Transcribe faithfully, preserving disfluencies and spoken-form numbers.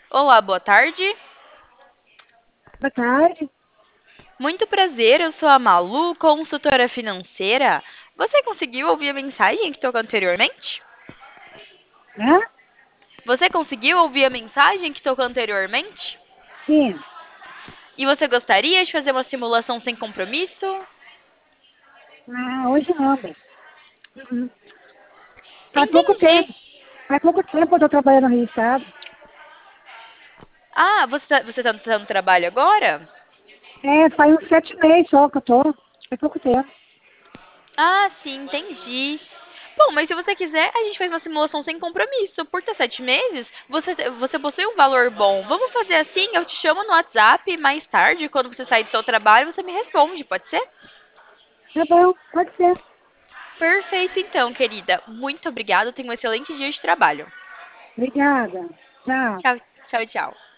Olá, boa tarde. Boa tarde. Muito prazer, eu sou a Malu, consultora financeira. Você conseguiu ouvir a mensagem que tocou anteriormente? Hã? Você conseguiu ouvir a mensagem que tocou anteriormente? Sim. E você gostaria de fazer uma simulação sem compromisso? Ah, hoje não, bem. Uhum. Faz pouco Entendi. tempo. Faz pouco tempo eu estou trabalhando registrado. Ah, você tá, você tá no trabalho agora? É, faz uns sete meses só que eu tô. Faz pouco tempo. Ah, sim, entendi. Bom, mas se você quiser, a gente faz uma simulação sem compromisso. Por ter sete meses, você, você possui um valor bom. Vamos fazer assim, eu te chamo no WhatsApp mais tarde, quando você sair do seu trabalho, você me responde, pode ser? Tá bom, pode ser. Perfeito, então, querida. Muito obrigada. Tenha um excelente dia de trabalho. Obrigada. Tchau. Tchau, tchau, tchau.